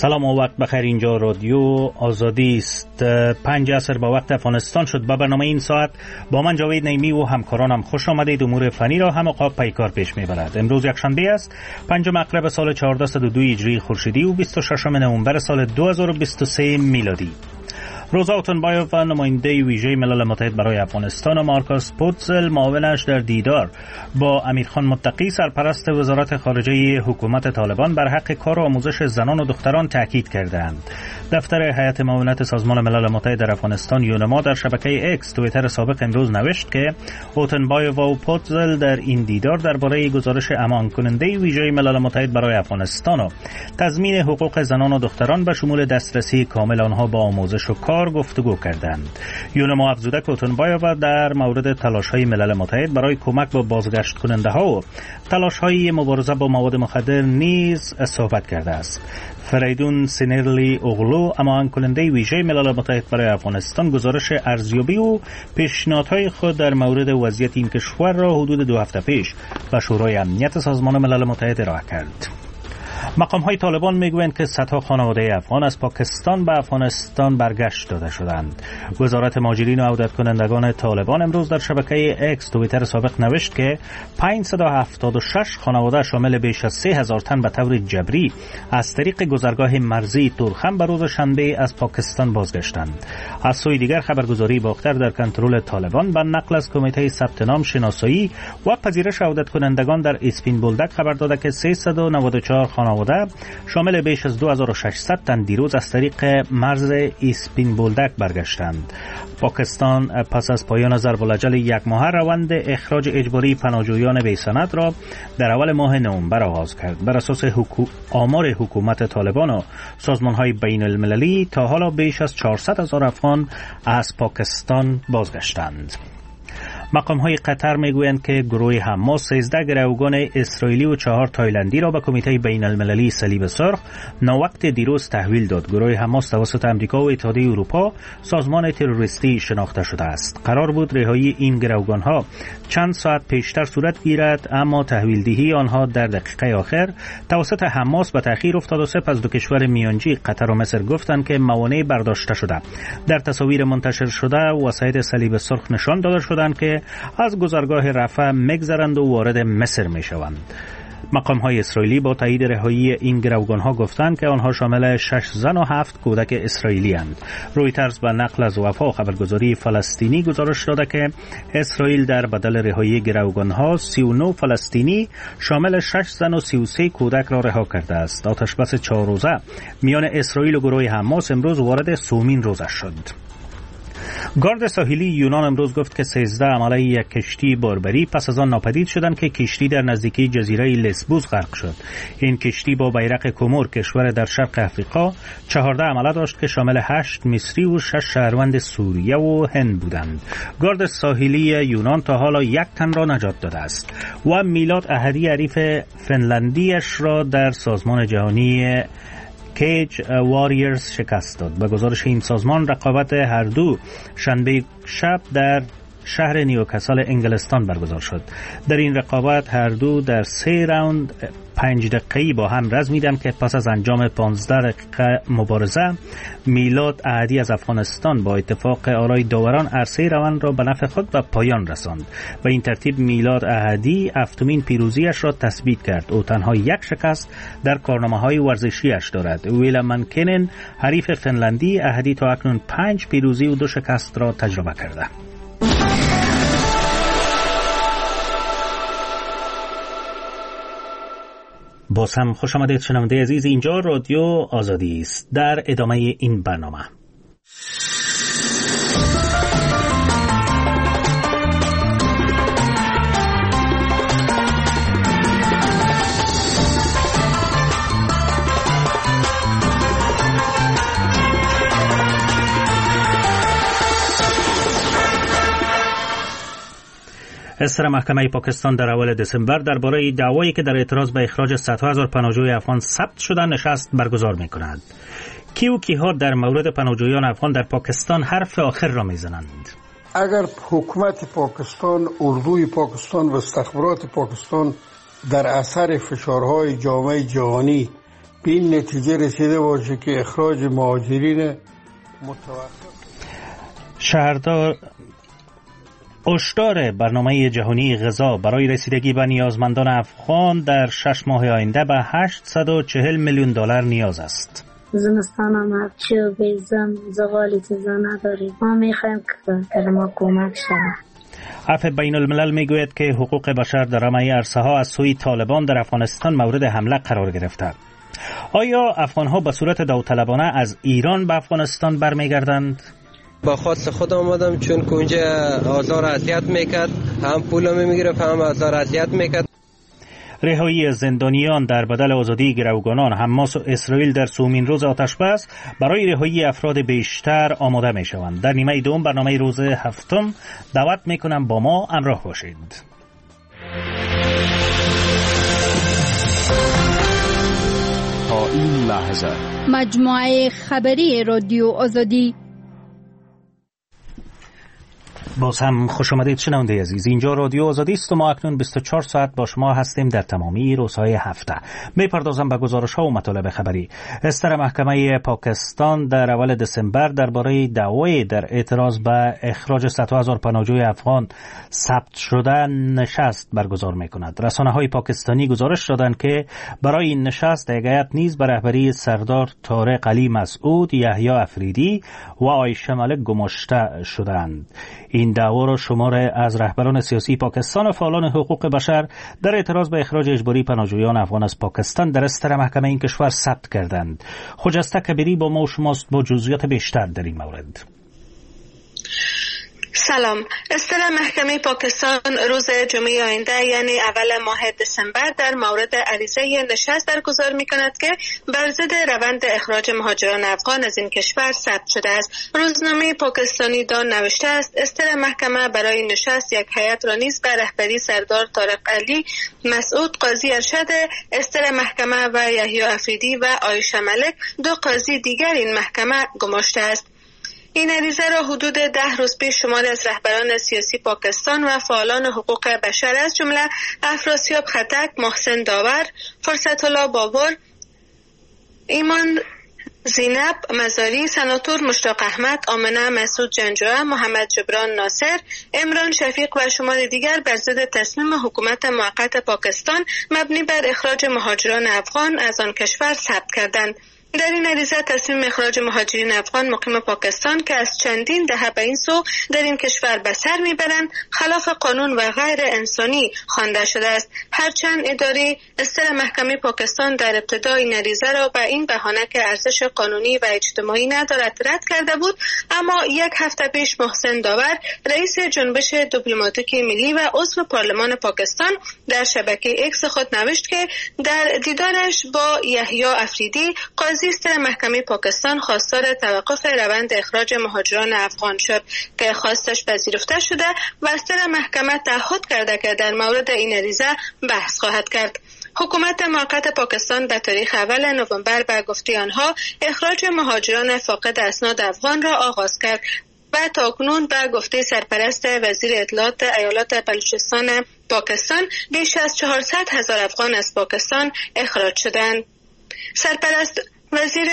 سلام و وقت بخیر. اینجا رادیو آزادی است. 5 عصر با وقت افغانستان شد. با برنامه این ساعت با من جاوید نعیمی و همکارانم خوش آمدید. امور فنی را هم قاب پیکار پیش میبرد. امروز یکشنبه است، 5 مغرب سال 1402 هجری خورشیدی و 26 نوامبر سال 2023 میلادی. روزا اوتنبایوف، نماینده ویژه ملل متحد برای افغانستان، و مارکوس پوتزل، معاونش، در دیدار با امیرخان متقی، سرپرست وزارت خارجه حکومت طالبان، بر حق کار و آموزش زنان و دختران تاکید کردند. دفتر هیئت معاونت سازمان ملل متحد در افغانستان یونما در شبکه اکس توییتر سابق امروز نوشت که اوتنبایوف و پوتزل در این دیدار درباره گزارش امان کننده ویژه ملل متحد برای افغانستان و تضمین حقوق زنان و دختران به شمول دسترسی کامل آنها با آموزش و کار گفتگو کردند. یونما افزوده که اوتنبایوف در مورد تلاش‌های ملل متحد برای کمک به بازگشت کننده‌ها و تلاش‌های مبارزه با مواد مخدر نیز صحبت کرده است. فریدون سینرلی اوغلو، امان کننده ویژه ملل متحد برای افغانستان، گزارش ارزیابی و پیشنهادهای خود در مورد وضعیت این کشور را حدود 2 هفته پیش به شورای امنیت سازمان ملل متحد ارائه کرد. مقام‌های طالبان میگویند که صدها خانواده افغان از پاکستان به افغانستان برگشت داده شدند. وزارت مهاجرین و عودت کنندگان طالبان امروز در شبکه اکس توییتر سابق نوشت که 576 خانواده شامل بیش از 3000 تن به طور جبری از طریق گذرگاه مرزی تورخم به روز شنبه از پاکستان بازگشتند. از سوی دیگر خبرگزاری باختر در کنترل طالبان به نقل از کمیته ثبت نام، شناسایی و پذیرش عودت کنندگان در اسپین بولدک خبر داده که 394 خانواده شامل بیش از 2600 تن دیروز از طریق مرز اسپین بولدک برگشتند. پاکستان پس از پایان ضرب الاجل 1 ماه روند اخراج اجباری پناهجویان بی سند را در اول ماه نوامبر آغاز کرد. بر اساس آمار حکومت طالبان و سازمان‌های بین المللی تا حالا بیش از 400,000 افغان از پاکستان بازگشتند. مقام‌های قطر میگویند که گروه حماس 13 گروگان اسرائیلی و 4 تایلندی را به کمیته بین المللی صلیب سرخ ناوقت دیروز تحویل داد. گروه حماس توسط امریکا و اتحادیه اروپا سازمان تروریستی شناخته شده است. قرار بود رهایی این گروگان‌ها چند ساعت پیشتر صورت گیرد، اما تحویل دهی آنها در دقیقه آخر توسط حماس به تأخیر افتاد و سپس دو کشور میانجی قطر و مصر گفتند که موانع برداشته شده. در تصاویر منتشر شده وسایط صلیب سرخ نشان داده شدند که از گذرگاه رفح میگذرند و وارد مصر میشوند. مقام‌های اسرائیلی با تایید رهایی این گروگان‌ها گفتند که آنها شامل 6 زن و 7 کودک اسرائیلی اند. رویترز به نقل از وفا خبرگزاری فلسطینی گزارش داده که اسرائیل در بدل رهایی گروگان‌ها 39 فلسطینی شامل 6 زن و 33 کودک را رها کرده است. آتشبس 4 روزه میان اسرائیل و گروه حماس امروز وارد سومین روزه شد. گارد ساحلی یونان امروز گفت که 13 عمله یک کشتی باربری پس از آن ناپدید شدند که کشتی در نزدیکی جزیره لسبوس غرق شد. این کشتی با بیرق کومور، کشور در شرق افریقا، 14 عمله داشت که شامل 8 مصری و 6 شهروند سوریه و هند بودند. گارد ساحلی یونان تا حالا 1 تن را نجات داده است و میلاد احدی حریف فنلندیش را در سازمان جهانی کیج واریرز شکست داد. به گزارش این سازمان رقابت هر دو شنبه شب در شهر نیوکاسل انگلستان برگزار شد. در این رقابت هر دو در 3 راوند 5 دقیقه‌ای با هم رزمیدند که پس از انجام 15 دقیقه مبارزه میلاد احدی از افغانستان با اتفاق آرای داوران عرصه روند را به نفع خود به پایان رساند. به این ترتیب میلاد احدی 7مین پیروزیش را تثبیت کرد. او تنها 1 شکست در کارنامه‌های ورزشیش دارد. ویلم منکنن حریف فنلندی احدی تا اکنون 5 پیروزی و 2 شکست را تجربه کرده. باز هم خوش آمدید شنونده عزیز. اینجا رادیو آزادی است. در ادامه این برنامه استر محکمه پاکستان در اول دسامبر درباره دعوایی که در اعتراض به اخراج صدها هزار پناهجوی افغان ثبت شده نشست برگزار می‌کند. کیها در مورد پناهجویان افغان در پاکستان حرف آخر را می‌زنند؟ اگر حکومت پاکستان، اردوی پاکستان و استخبارات پاکستان در اثر فشارهای جامعه جهانی به این نتیجه رسیده باشه که اخراج مهاجرین متوقف. هشدار برنامه جهانی غذا برای رسیدگی به نیازمندان افغان در 6 ماه آینده به 840 میلیون دلار نیاز است. زمستان آمد، چوب زم زغالی چیزا نداریم. ما میخوایم که ما کمک شود. عفو بین الملل میگوید که حقوق بشر در همه عرصه ها از سوی طالبان در افغانستان مورد حمله قرار گرفته. آیا افغان ها به صورت داوطلبانه از ایران به افغانستان برمیگردند؟ با خواست خود آمدم، چون که اونجا آزار اذیت میکرد، هم پول میگرفت هم آزار اذیت میکرد. رهایی زندانیان در بدل آزادی گروگانان. حماس و اسرائیل در سومین روز آتشبس برای رهایی افراد بیشتر آماده می شوند. در نیمه دوم برنامه روز هفتم دعوت می کنم با ما همراه باشید. تا این لحظه مجموعه خبری رادیو آزادی. باز هم خوش آمدید شنونده عزیز. اینجا رادیو آزادی است و ما اکنون 24 ساعت با شما هستیم در تمامی روزهای هفته. میپردازم به گزارش ها و مطالب خبری. استر محکمه پاکستان در اول دسامبر درباره دعوی در اعتراض به اخراج 100,000 پناهجوی افغان ثبت شده نشست برگزار میکند. رسانه های پاکستانی گزارش دادند که برای این نشست هیئت نیز به رهبری سردار طارق علی مسعود، یحیی افریدی و عایشه ملک گماشته شدند. این دعوا را شمار از رهبران سیاسی پاکستان و فعالان حقوق بشر در اعتراض به اخراج اجباری پناهجویان افغان از پاکستان در استر محکمه این کشور ثبت کردند. خجسته کبیری با ما و شماست با جزئیات بیشتر در این مورد. سلام. استر محکمه پاکستان روز جمعه آینده یعنی اول ماه دسامبر در مورد عریضه نشست برگزار می‌کند که بر ضد روند اخراج مهاجران افغان از این کشور ثبت شده است. روزنامه پاکستانی دان نوشته است استر محکمه برای نشست یک هیئت را نیز به رهبری سردار طارق علی مسعود، قاضی ارشد استر محکمه و یحیی افریدی و عایشه ملک، دو قاضی دیگر این محکمه گماشته است. این عریضه را حدود 10 روز پیش شماری از رهبران سیاسی پاکستان و فعالان حقوق بشر از جمله افراسیاب خطک، محسن داور، فرصت الله بابر، ایمان زینب مزاری، سناتور مشتاق احمد، آمنه مسعود جنجوه، محمد جبران ناصر، عمران شفیق و شمار دیگر بر ضد تصمیم حکومت موقت پاکستان مبنی بر اخراج مهاجران افغان از آن کشور ثبت کردند. در این عریضه تصمیم اخراج مهاجرین افغان مقیم پاکستان که از چندین دهه به این سو در این کشور به سر میبرند خلاف قانون و غیر انسانی خوانده شده است. هرچند اداره استر محکمه پاکستان در ابتدا این عریضه را به این بهانه که ارزش قانونی و اجتماعی ندارد رد کرده بود، اما یک هفته پیش محسن داور رئیس جنبش دیپلماتیک ملی و عضو پارلمان پاکستان در شبکه اکس خود نوشت که در دیدارش با یحیی افریدی قاضی استر محکمه پاکستان خواستار توقف روند اخراج مهاجران افغان شد که خواستش پذیرفته شده و استر محکمه تعهد کرده که در مورد این عریضه بحث خواهد کرد. حکومت موقت پاکستان به تاریخ اول نوامبر به گفته آنها اخراج مهاجران فاقد اسناد افغان را آغاز کرد و تاکنون به گفته سرپرست وزیر اطلاعات ایالات بلوچستان پاکستان بیش از 400,000 افغان از پاکستان اخراج شدند. سرپرست وزیر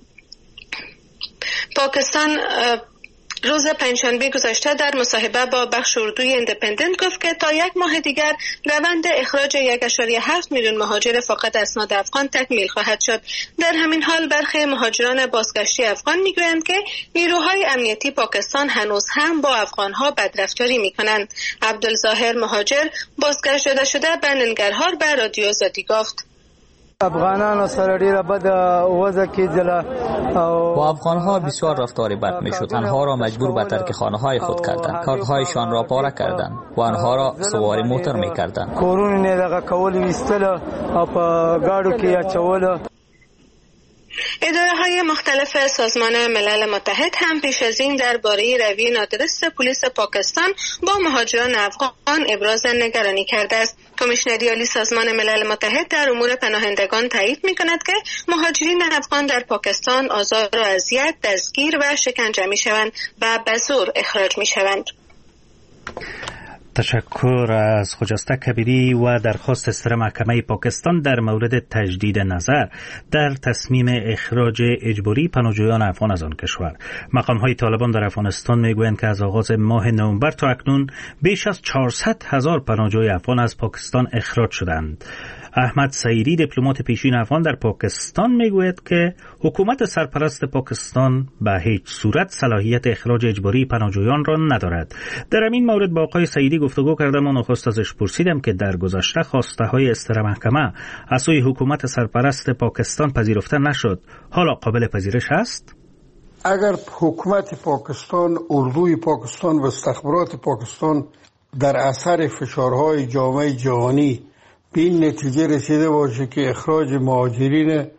پاکستان روز پنجشنبه گذشته در مصاحبه با بخش اردوی ایندیپندنت گفت که تا یک ماه دیگر روند اخراج 1.7 میلیون مهاجر فاقد اسناد افغان تکمیل خواهد شد. در همین حال برخی مهاجران بازگشتی افغان میگویند که نیروهای امنیتی پاکستان هنوز هم با افغانها بدرفتاری میکنند. عبدالظاهر مهاجر بازگشت شده به ننگرهار به رادیو آزادی گفت افغانانو سره ډیره بد وضع کېدله. با افغانها بسیار رفتار بد میشد. آنها را مجبور به ترک خانه‌های خود کردند، کارهایشان را پاره کردند و آنها را سوار موتر میکردند. کورونه نه دغه کول ویستل او په گاډو کې اچول. اداره‌های مختلف سازمان ملل متحد هم پیش از این درباره رویه نادرست پلیس پاکستان با مهاجران افغان ابراز نگرانی کرده است. کمیشنری عالی سازمان ملل متحد در امور پناهندگان تایید می‌کند که مهاجرین افغان در پاکستان آزار و اذیت، دستگیر و شکنجه می‌شوند و به زور اخراج می‌شوند. تشکر از خجسته کبیری و درخواست سر محکمه پاکستان در مورد تجدید نظر در تصمیم اخراج اجباری پناهجویان افغان از آن کشور. مقام‌های طالبان در افغانستان میگویند که از آغاز ماه نوامبر تا اکنون بیش از 400,000 پناهجوی افغان از پاکستان اخراج شدند. احمد سعیدی دیپلمات پیشین افغان در پاکستان میگوید که حکومت سرپرست پاکستان به هیچ صورت صلاحیت اخراج اجباری پناهجویان را ندارد. در این مورد با آقای سعیدی گفتگو کردم و نخست ازش پرسیدم که در گذشته خواسته های استر محکمه از سوی حکومت سرپرست پاکستان پذیرفته نشد، حالا قابل پذیرش است؟ اگر حکومت پاکستان، اردوی پاکستان و استخبارات پاکستان در اثر فشارهای جامعه جهانی به این نتیجه رسیده باشه که اخراج مهاجرین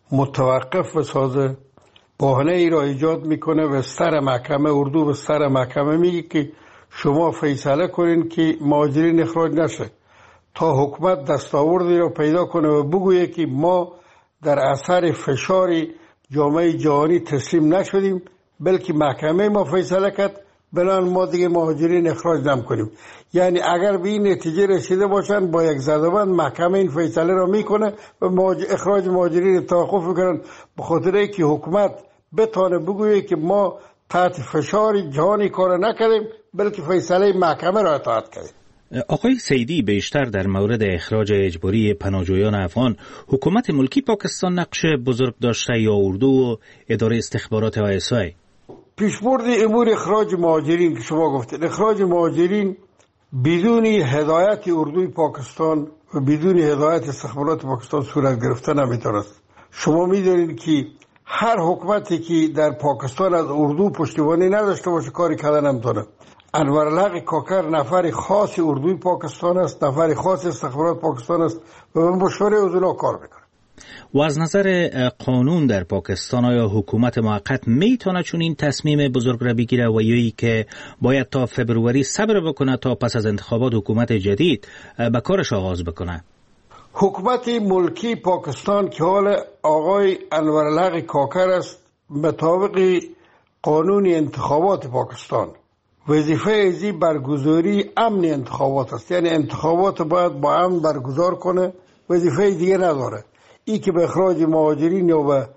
متوقف بسازه، بهانه ای را ایجاد میکنه و سر محکمه اردو به سر محکمه میگه که شما فیصله کنین که مهاجرین اخراج نشه، تا حکومت دستاوردی را پیدا کنه و بگویه که ما در اثر فشار جامعه جهانی تسلیم نشدیم، بلکه محکمه ما فیصله کرد بنابراین ما دیگه مهاجرین اخراج نمی‌کنیم. یعنی اگر به این نتیجه رسیده باشن با یک زدبند محکمه این فیصله را میکنه و اخراج مهاجرین توقف میکنن، به خاطر اینکه حکومت بتونه بگویه که ما تحت فشار جهانی کار نکردیم بلکه فیصله محکمه را اطاعت کردیم. آقای سیدی، بیشتر در مورد اخراج اجباری پناهجویان افغان حکومت ملکی پاکستان نقش بزرگ داشته یا اردو و اداره استخبارات ISI؟ پیشبرد امور اخراج مهاجرین که شما گفتید، اخراج مهاجرین بدون هدایت اردوی پاکستان و بدون هدایت استخبارات پاکستان صورت گرفته نمیتونه. شما میدونید که هر حکومتی که در پاکستان از اردو پشتیبانی نداشته باشه کاری کردن نمیتونه. انورالحق کاکر نفر خاص اردوی پاکستان است، نفر خاص استخبارات پاکستان است و به مشوره از اونا کار میکنه. و از نظر قانون در پاکستان آیا حکومت موقت میتونه چون این تصمیم بزرگ را بگیره و یایی که باید تا فبروری صبر بکنه تا پس از انتخابات حکومت جدید به کارش آغاز بکنه؟ حکومت ملکی پاکستان که حال آقای انورالحق کاکر است، مطابق قانون انتخابات پاکستان وظیفه ازی برگزاری امن انتخابات است، یعنی انتخابات باید با امن برگزار کنه، وظیفه دیگه نداره. ای که به اخراج مهاجرین یا به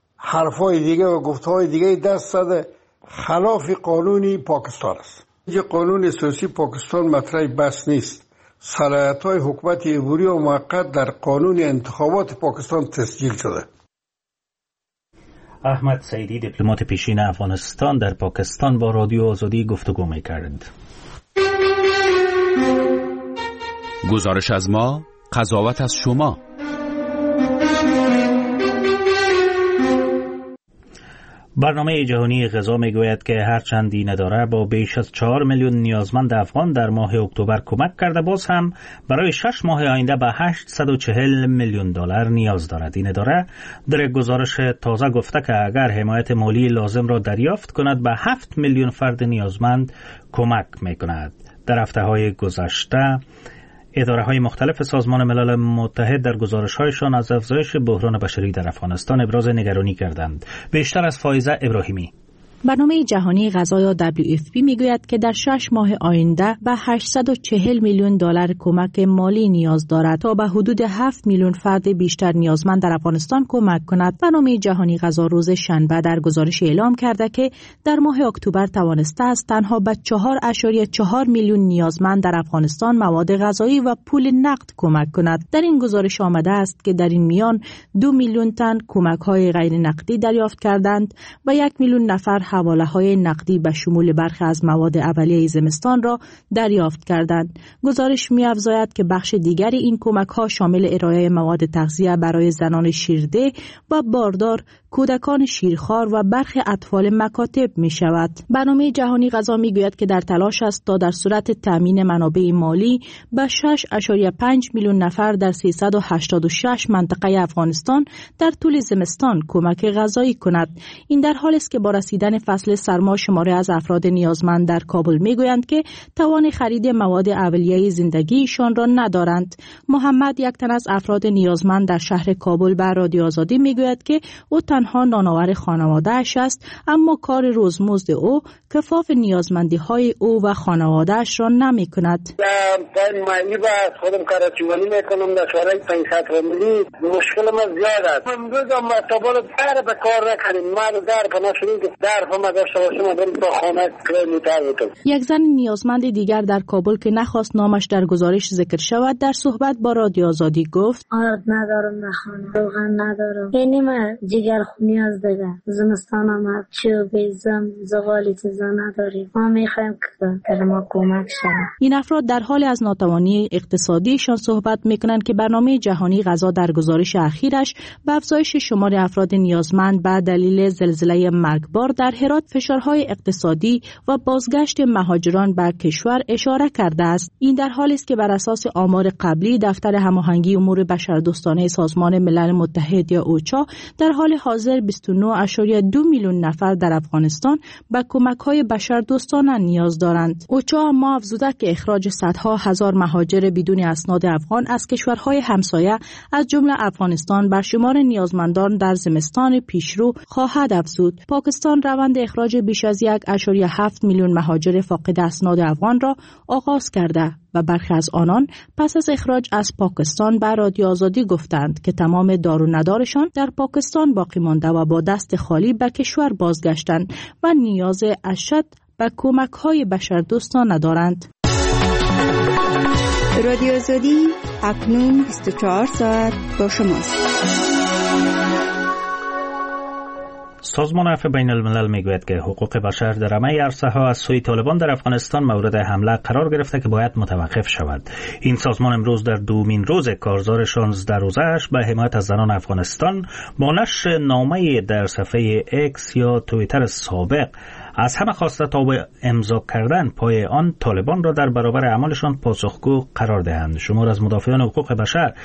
حرفای دیگه و گفتهای دیگه دست زده خلاف قانونی پاکستان است. اینجا قانون اساسی پاکستان مطرح بس نیست. صلاحیت‌های حکومت عبوری و موقت در قانون انتخابات پاکستان تسجیل شده. احمد سعیدی دیپلمات پیشین افغانستان در پاکستان با رادیو آزادی گفتگو می‌کرد. گزارش از ما، قضاوت از شما. برنامه جهانی غذا میگوید که هرچند این اداره با بیش از 4 میلیون نیازمند افغان در ماه اکتبر کمک کرده، باز هم برای 6 ماه آینده به 840 میلیون دلار نیاز دارد. این اداره در گزارش تازه گفته که اگر حمایت مالی لازم را دریافت کند به 7 میلیون فرد نیازمند کمک میکند. در هفته‌های گذشته اداره‌های مختلف سازمان ملل متحد در گزارش‌هایشان از افزایش بحران بشری در افغانستان ابراز نگرانی کردند. بیشتر از فائزه ابراهیمی. برنامه جهانی غذا یا WFP میگوید که در 6 ماه آینده به 840 میلیون دلار کمک مالی نیاز دارد تا به حدود 7 میلیون فرد بیشتر نیازمند در افغانستان کمک کند. برنامه جهانی غذا روز شنبه در گزارش اعلام کرده که در ماه اکتبر توانسته است تنها به 4.4 میلیون نیازمند در افغانستان مواد غذایی و پول نقد کمک کند. در این گزارش آمده است که در این میان 2 میلیون تن کمک‌های غیر نقدی دریافت کردند و 1 میلیون نفر حواله‌های نقدی به شمول برخی از مواد اولیه زمستان را دریافت کردند. گزارش می‌افزاید که بخش دیگری این کمک‌ها شامل ارائه مواد تغذیه برای زنان شیرده و باردار، کودکان شیرخوار و برخی اطفال مکاتب می‌شود. برنامه جهانی غذا می‌گوید که در تلاش است تا در صورت تامین منابع مالی به 6.5 میلیون نفر در 386 منطقه افغانستان در طول زمستان کمک غذایی کند. این در حالی است که با رسیدن فصل سرما شماره از افراد نیازمند در کابل میگویند که توان خرید مواد اولیه زندگیشان را ندارند. محمد، یک تن از افراد نیازمند در شهر کابل، به رادیو آزادی میگوید که او تنها تنها نانآور خانواده‌اش است، اما کار روزمزد او کفاف نیازمندی‌های او و خانواده‌اش را نمی‌کند. مالی با خودم کارچوانی میکنم در شورای 500 فامیلی مشکل ما زیاد است. امروز هم مرتبال در به کار نکنیم، ما در پناه شدیم که در فما داشته باشیم و بریم با خانه کلومیتر بکنیم. یک زن نیازمند دیگر در کابل که نخواست نامش در گزارش ذکر شود در صحبت با رادیو آزادی گفت آرد ندارم نخوانم، روغن ندارم، یعنی من جگر نیاز دارم، زمستان آمد چوب زم زغالی چیزا نداریم، ما میخوایم که ما کمک شود. این افراد در حال از ناتوانی اقتصادیشان صحبت میکنند که برنامه جهانی غذا در گزارش اخیرش به افزایش شمار افراد نیازمند به دلیل زلزله مرگبار در هرات، فشارهای اقتصادی و بازگشت مهاجران به کشور اشاره کرده است. این در حالی است که بر اساس آمار قبلی دفتر هماهنگی امور بشردوستانه سازمان ملل متحد یا اوچا در حال حاضر 29.2 میلیون نفر در افغانستان به کمک‌های بشردوستانه نیاز دارند. اوچا اما افزوده که اخراج صدها هزار مهاجر بدون اسناد افغان از کشورهای همسایه از جمله افغانستان بر شمار نیازمندان در زمستان پیشرو خواهد افزود. پاکستان روند اخراج بیش از 1.7 میلیون مهاجر فاقد اسناد افغان را آغاز کرده و برخی از آنان پس از اخراج از پاکستان به رادیو آزادی گفتند که تمام دار و ندارشان در پاکستان باقی مانده و با دست خالی به کشور بازگشتند و نیاز اشد به کمک‌های بشردوستانه ندارند. رادیو آزادی اکنون 24 ساعت با شماست. سازمان عفو بین الملل میگوید که حقوق بشر در همه عرصه‌ها از سوی طالبان در افغانستان مورد حمله قرار گرفته که باید متوقف شود. این سازمان امروز در دومین روز کارزار 16 روزه‌اش به حمایت از زنان افغانستان با نشر نامه‌ای در صفحه اکس یا توییتر سابق از همه خواسته تا به امضا کردن پای آن طالبان را در برابر اعمالشان پاسخگو قرار دهند. شمار از مدافعان حقوق بشر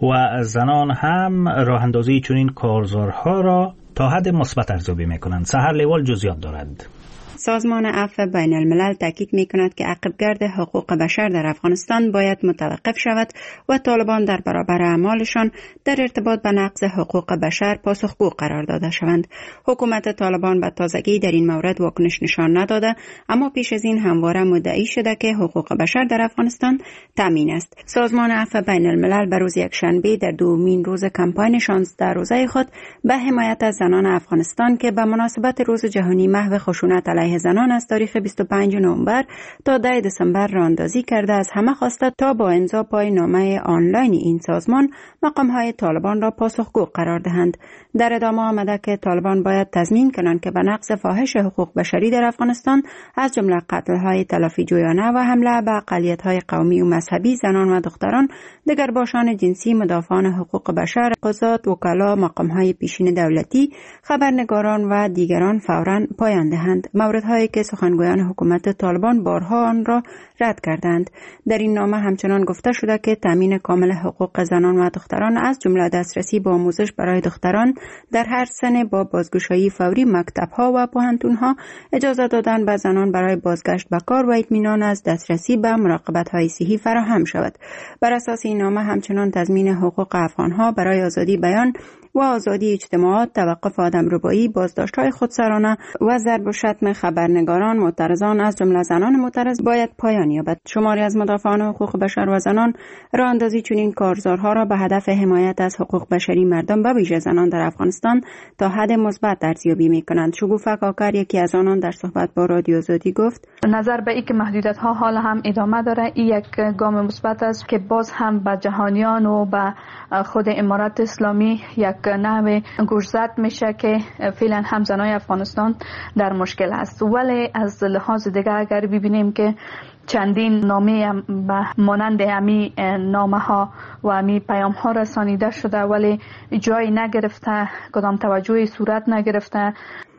و زنان هم راه اندازی چنین کارزارها را تا حد مثبت ارزیابی می‌کنند. سحر لیوال جزئیات دارد. سازمان عفو بین الملل تاکید می‌کند که عقبگرد حقوق بشر در افغانستان باید متوقف شود و طالبان در برابر اعمالشان در ارتباط به نقض حقوق بشر پاسخگو قرار داده شوند. حکومت طالبان به تازگی در این مورد واکنش نشان نداده، اما پیش از این همواره مدعی شده که حقوق بشر در افغانستان تامین است. سازمان عفو بین الملل به روز یکشنبه در دومین روز کمپاین 16 روزه خود به حمایت از زنان افغانستان که به مناسبت روز جهانی محو خشونت علیه زنان از تاریخ 25 نوامبر تا 10 دسامبر راهاندازی کرده از همه خواسته تا با امضا پای نامه آنلاین این سازمان مقام‌های طالبان را پاسخگو قرار دهند. در ادامه آمده که طالبان باید تضمین کنند که به نقض فاحش حقوق بشری در افغانستان از جمله قتل‌های تلافی جویانه و حمله به اقلیت‌های قومی و مذهبی، زنان و دختران، دگرباشان جنسی، مدافعان حقوق بشر، قضات، وکلا، مقام‌های پیشین دولتی، خبرنگاران و دیگران فوراً پایان دهند. موردهایی که سخنگویان حکومت طالبان بارها آن را رد کردند. در این نامه همچنان گفته شده که تامین کامل حقوق زنان و دختران از جمله دسترسی به آموزش برای دختران در هر سن با بازگشایی فوری مکتب‌ها و پوهنتون‌ها، اجازه دادن به زنان برای بازگشت به کار و اطمینان از دسترسی به مراقبت‌های صحی فراهم شود. بر اساس این نامه همچنان تضمین حقوق افغان‌ها برای آزادی بیان و آزادی اجتماعات، توقف آدمربایی، بازداشت‌های خودسرانه و ضرب و شتم خبرنگاران، معترضان از جمله زنان معترض باید پایان یابد. شماری از مدافعان حقوق بشر و زنان راهاندازی چنین کارزارها را به هدف حمایت از حقوق بشری مردم به ویژه زنان در افغانستان تا حد مثبت ارزیابی می‌کنند. شگوفه کاکر یکی از آنان در صحبت با رادیو آزادی گفت: نظر به اینکه محدودیت‌ها حال هم ادامه داره، این یک گام مثبت است که باز هم به جهانیان و به خود امارت اسلامی یک نحو گوشزد میشه که فعلا هم زنای افغانستان در مشکل است. ولی از لحاظ دیگه اگر ببینیم که چندین نامه مانند همی نامه ها و همی پیام ها رسانیده شده ولی جایی نگرفته، کدام توجهی صورت نگرفته.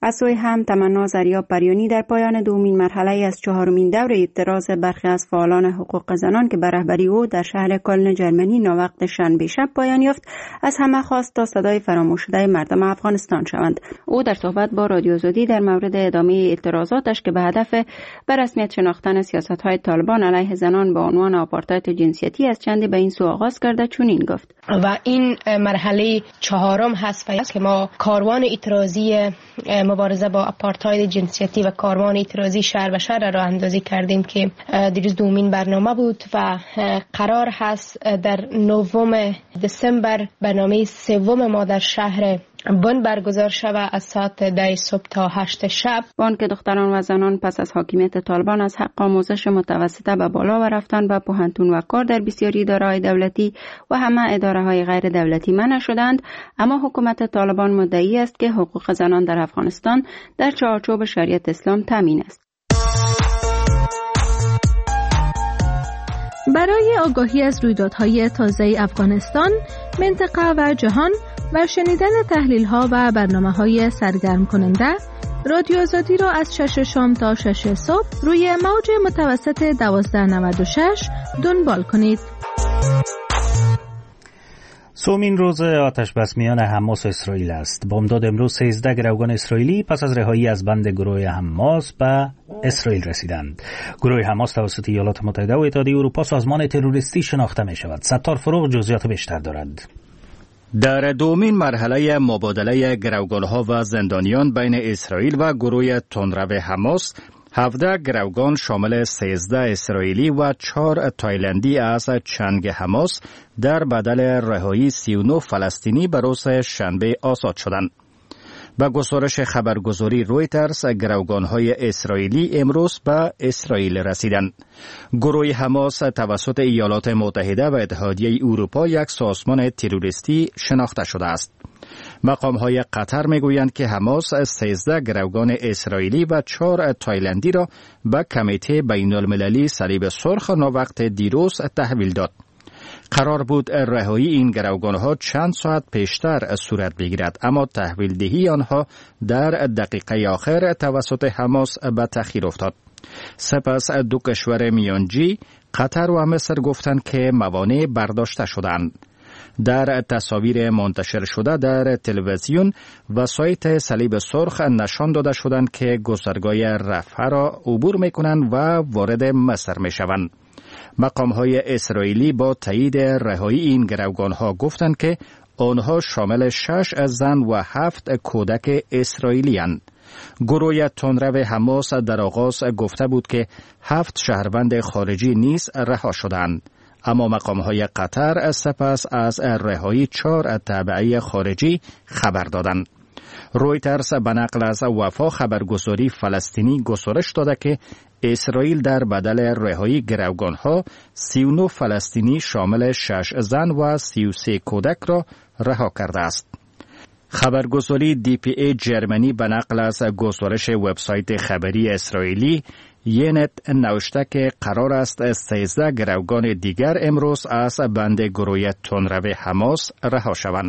از سوی هم تمنا زریاب بریانی در پایان دومین مرحله از 4مین دور اعتراض برخی از فعالان حقوق زنان که به رهبری او در شهر کلن جرمنی ناوقت شنبه شب پایان یافت از همه خواست تا صدای فراموش شده مردم افغانستان شوند. او در صحبت با رادیو آزادی در مورد ادامه اعتراضاتش که به هدف به رسمیت شناختن سیاست‌های طالبان علیه زنان با عنوان آپارتاید جنسیتی از چندی به این سو آغاز کرده چنین گفت: و این مرحله 4 هست که ما کاروان اعتراضی مبارزه با آپارتاید جنسیتی و کاروان اعتراضی شهر به شهر راه اندازی کردیم که دیروز دومین برنامه بود و قرار هست در 9 دسامبر برنامه 3 ما در شهر بن برگزار شود از ساعت 10 صبح تا 8 شب. بان که دختران و زنان پس از حاکمیت طالبان از حق آموزش متوسطه به بالا و رفتن به پوهنتون و کار در بسیاری اداره‌های دولتی و همه اداره‌های غیر دولتی منع شدند، اما حکومت طالبان مدعی است که حقوق زنان در افغانستان در چارچوب شریعت اسلام تامین است. برای آگاهی از رویدادهای تازه افغانستان، منطقه و جهان و شنیدن تحلیل‌ها و برنامه‌های سرگرم کننده، رادیو آزادی را از 6 شام تا 6 صبح روی موج متوسط 1296 دنبال کنید. سومین روز آتش بس میان حماس و اسرائیل است. بامداد امروز 13 گروگان اسرائیلی پس از رهایی از بند گروه حماس به اسرائیل رسیدند. گروه حماس توسط ایالات متحده و اتحادیه اروپا سازمان تروریستی شناخته می شود. ستار فروغ جزئیات بیشتر دارد. در دومین مرحله مبادله گروگان‌ها و زندانیان بین اسرائیل و گروه تندرو حماس، 17 گروگان شامل 13 اسرائیلی و 4 تایلندی از چنگ حماس در بدل رهایی 39 فلسطینی به روز شنبه آزاد شدند. با گزارش خبرگزاری رویترز، گروگان‌های اسرائیلی امروز به اسرائیل رسیدند. گروه حماس توسط ایالات متحده و اتحادیه اروپا یک سازمان تروریستی شناخته شده است. مقام‌های قطر می‌گویند که حماس 13 گروگان اسرائیلی و 4 تایلندی را به کمیته بین‌المللی صلیب سرخ ناوقت دیروز تحویل داد. قرار بود رهایی این گروگان‌ها چند ساعت پیشتر صورت بگیرد، اما تحویل دهی آنها در دقیقه آخر توسط حماس به تأخیر افتاد. سپس دو کشور میانجی، قطر و مصر گفتند که موانع برداشته شدند. در تصاویر منتشر شده در تلویزیون و سایت صلیب سرخ نشان داده شدند که گذرگاه رفح را عبور می‌کنند و وارد مصر می‌شوند. مقام‌های اسرائیلی با تایید رهایی این گروگان‌ها گفتند که آنها شامل 6 زن و 7 کودک اسرائیلی اند. گروه تندرو حماس در آغاز گفته بود که 7 شهروند خارجی نیز رها شدند، اما مقام‌های قطر سپس از رهایی 4 تبعی خارجی خبر دادند. رویترز به نقل از وفا خبرگزاری فلسطینی گزارش داده که اسرائیل در بدل رهایی گروگان‌ها 39 فلسطینی شامل 6 زن و 33 کودک را رها کرده است. خبرگزاری DPA جرمنی به نقل از گزارش وبسایت خبری اسرائیلی ینت نوشته که قرار است 13 گروگان دیگر امروز از بند گروه تندرو حماس رها شوند.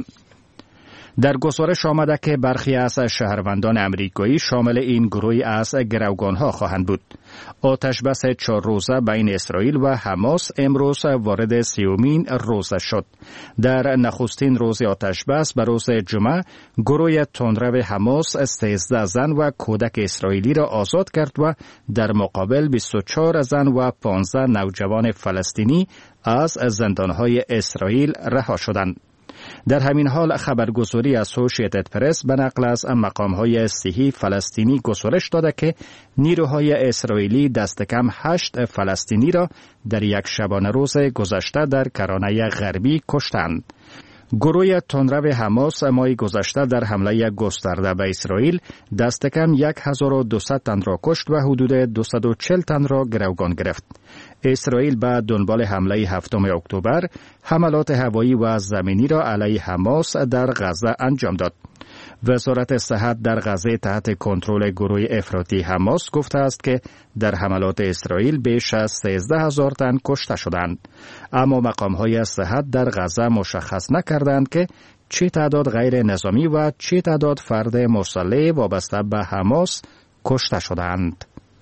در گزارش آمده که برخی از شهروندان امریکایی شامل این گروه از گروگان‌ها خواهند بود. آتش بس 4 روزه بین اسرائیل و حماس امروز وارد 30مین روزه شد. در نخستین روز آتش بس به روز جمعه، گروه تندرو حماس 13 زن و کودک اسرائیلی را آزاد کرد و در مقابل 24 زن و 15 نوجوان فلسطینی از زندان‌های اسرائیل رها شدند. در همین حال خبرگزاری اسوشییتد پرس به نقل از مقام‌های صحی فلسطینی گزارش داده که نیروهای اسرائیلی دست کم 8 فلسطینی را در یک شبانه روز گذشته در کرانه غربی کشتند. گروه تندرو حماس ماه گذشته در حمله گسترده به اسرائیل دست کم 1200 تن را کشت و حدود 240 تن را گروگان گرفت. اسرائیل به دنبال حمله 7 اکتبر حملات هوایی و زمینی را علیه حماس در غزه انجام داد. وزارت صحت در غزه تحت کنترل گروه افراطی حماس گفته است که در حملات اسرائیل بیش از 13,000 تن کشته شدند، اما مقام‌های صحت در غزه مشخص نکردند که چه تعداد غیر نظامی و چه تعداد فرد مسلح وابسته به حماس کشته شدند.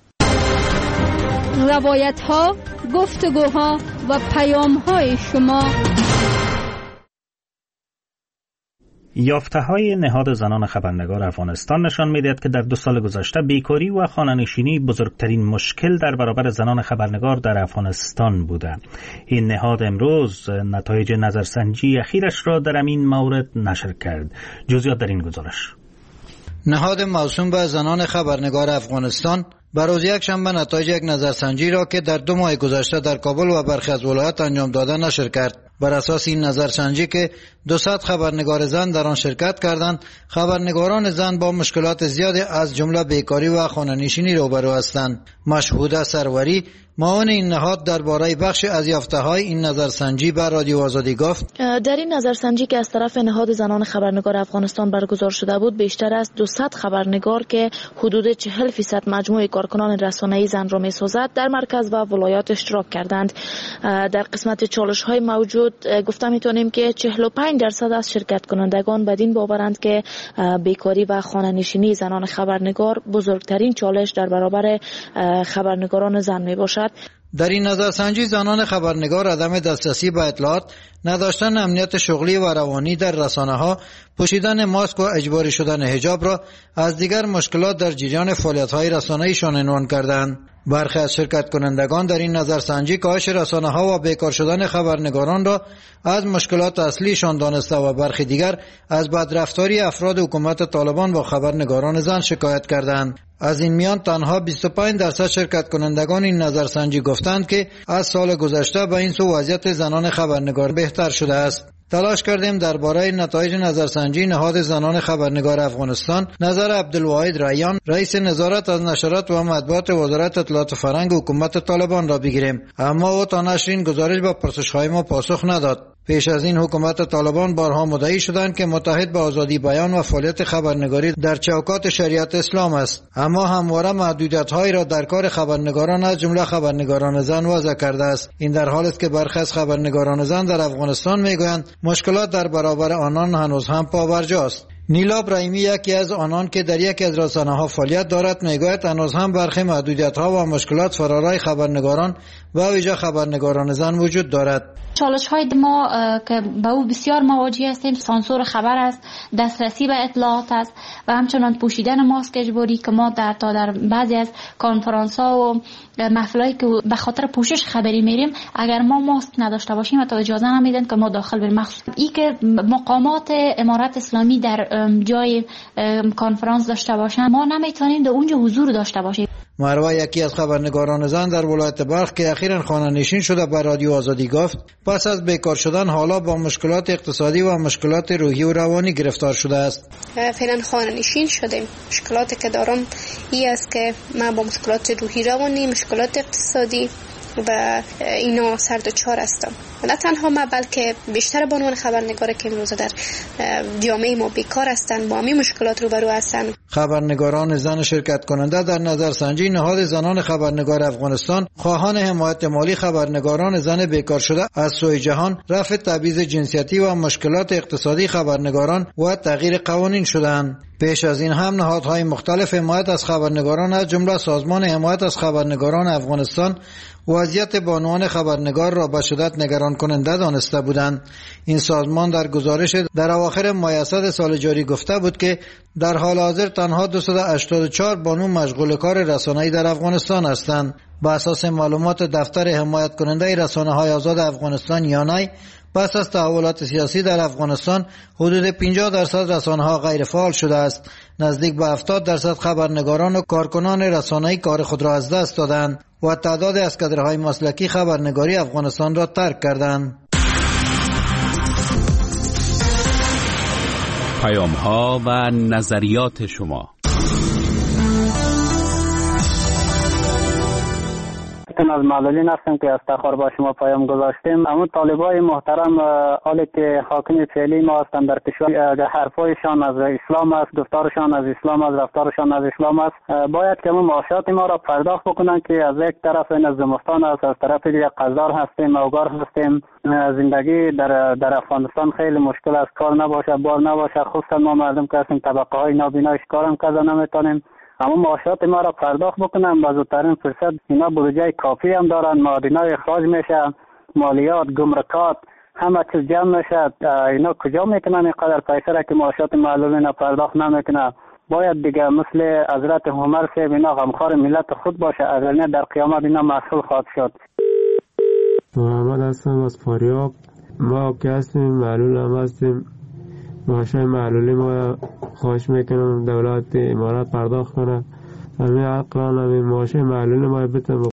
روایت ها، گفتگوها و پیام های شما. یافته‌های نهاد زنان خبرنگار افغانستان نشان می‌دهد که در 2 سال گذشته بیکاری و خانه‌نشینی بزرگترین مشکل در برابر زنان خبرنگار در افغانستان بوده. این نهاد امروز نتایج نظرسنجی اخیرش را در این مورد نشر کرد. جزئیات در این گزارش. نهاد موسوم به زنان خبرنگار افغانستان بروز یکشنبه نتایج یک نظرسنجی را که در 2 ماه گذشته در کابل و برخی از ولایات انجام داده نشر کرد. بر اساس این نظرسنجی که 200 خبرنگار زن در آن شرکت کردند، خبرنگاران زن با مشکلات زیادی از جمله بیکاری و خانه‌نشینی روبرو هستند. مشهوده سروری، معاون این نهاد، درباره بخش از یافته‌های این نظرسنجی به رادیو آزادی گفت: در این نظرسنجی که از طرف نهاد زنان خبرنگار افغانستان برگزار شده بود، بیشتر از 200 خبرنگار که حدود 40% مجموع کارکنان رسانه‌ای زن را می‌سازد در مرکز و ولایات اشتراک کردند. در قسمت چالش‌های موجود گفته می‌تونیم که 45% از شرکت کنندگان بدین باورند که بیکاری و خانه‌نشینی زنان خبرنگار بزرگترین چالش در برابر خبرنگاران زن میباشد. در این نظرسنجی زنان خبرنگار عدم دسترسی به اطلاعات، نداشتن امنیت شغلی و روانی در رسانه‌ها، پوشیدن ماسک و اجباری شدن حجاب را از دیگر مشکلات در جریان فعالیت‌های رسانه‌ایشان عنوان کردند. برخی از شرکت کنندگان در این نظرسنجی کاهش رسانه‌ها و بیکار شدن خبرنگاران را از مشکلات اصلیشان دانسته و برخی دیگر از بدرفتاری افراد حکومت طالبان با خبرنگاران زن شکایت کردند. از این میان تنها 25% شرکت کنندگان این نظرسنجی گفتند که از سال گذشته به این سو وضعیت زنان خبرنگار بهتر شده است. تلاش کردیم درباره نتایج نظرسنجی نهاد زنان خبرنگار افغانستان نظر عبدالواحد ریان، رئیس نظارت از نشرات و مطبوعات وزارت اطلاعات فرهنگ حکومت طالبان را بگیریم، اما او تا نشر این گزارش به پرسش‌های ما پاسخ نداد. پیش از این حکومت طالبان بارها مدعی شدند که متحد به آزادی بیان و فعالیت خبرنگاری در چوکات شریعت اسلام است، اما همواره محدودیت‌هایی را در کار خبرنگاران از جمله خبرنگاران زن وضع کرده است. این در حالی است که برخی از خبرنگاران زن در افغانستان میگویند مشکلات در برابر آنان هنوز هم پابرجاست. نیلا ابراهیمی، یکی از آنان که در یکی از رسانه‌ها فعالیت دارد، میگوید هنوز هم برخی محدودیت‌ها و مشکلات فرارای خبرنگاران و ویژه خبرنگاران زن وجود دارد. چالش‌های ما که با او بسیار مواجه هستیم، سانسور خبر است، دسترسی به اطلاعات است و همچنان پوشیدن ماسک اجباری که ما در بعضی از کنفرانس‌ها و محفلایی که به خاطر پوشش خبری میریم، اگر ما ماسک نداشته باشیم حتی اجازه نمیدن که ما داخل بریم. مخصوصا این که مقامات امارت اسلامی در جای کنفرانس داشته باشن، ما نمیتونیم در اونجا حضور داشته باشیم. مروه، یکی از خبرنگاران زن در ولایت بلخ که اخیراً خانه‌نشین شده، به رادیو آزادی گفت پس از بیکار شدن حالا با مشکلات اقتصادی و مشکلات روحی و روانی گرفتار شده است. فعلا خانه‌نشین شدیم. مشکلاتی که دارم این است که من با مشکلات روحی روانی، مشکلات اقتصادی و اینا سر دچار هستم. نه تنها من بلکه بیشتر بانوان خبرنگاره که امروز در جامعه ما بیکار هستند با همین مشکلات روبرو هستند. خبرنگاران زن شرکت کننده در نظرسنجی نهاد زنان خبرنگار افغانستان خواهان حمایت مالی خبرنگاران زن بیکار شده از سوی جهان، رفع تبعیض جنسیتی و مشکلات اقتصادی خبرنگاران و تغییر قوانین شدند. پیش از این هم نهادهای مختلف حمایت از خبرنگاران از جمله سازمان حمایت از خبرنگاران افغانستان وضعیت بانوان خبرنگار را به شدت نگران کننده دانسته بودند. این سازمان در گزارش در اواخر ماه اسد سال جاری گفته بود که در حال حاضر تنها 284 بانو مشغول کار رسانه‌ای در افغانستان هستند. بر اساس معلومات دفتر حمایت کننده رسانه‌های آزاد افغانستان یانای، پس از تحولات سیاسی در افغانستان حدود 50% رسانه‌ها غیر فعال شده است. نزدیک به 70% خبرنگاران و کارکنان رسانه‌ای کار خود را از دست دادند و تعداد از کادرهای مسلکی خبرنگاری افغانستان را ترک کردند. پیام‌ها و نظریات شما. یکیشون از معلولین هستیم که استخوار با شما پیام گذاشتیم. اما طالبای محترم حالی که حاکم فعلی ما هستند در کشور، حرفایشان از اسلام است، گفتارشان از اسلام است، رفتارشان از اسلام است، باید که معاشات ما را پرداخت بکنن که از یک طرف این زمستان است، از طرف دیگه قزدار هستیم، اوگار هستیم. زندگی در افغانستان خیلی مشکل است، کار نباشه، بار نباشه، خصوصا ما مردم که هستیم طبقه های نابینایش کارم کرده نمیتونیم. اما معاشات ما را پرداخت بکنن با زودترین فرصت. اینا بودجه کافی هم دارن، معادنای اخراج میشه، مالیات، گمرکات، همه چیز جمع میشه. اینا کجا میکنن اینقدر پیسه را که معاشات معلولین پرداخت نمیکنه؟ باید دیگه مثل حضرت عمر صاحب اینا غمخوار ملت خود باشه، اگر نه در قیامت اینا مسئول خواهد شد. محمد هستم از فاریاب. ما که هستیم معلول هم هستیم، معاشای معلولی ما خواهش میکنم دولت امارات پرداخت کنه. همین عقلان همین معاشای معلولی ما بتن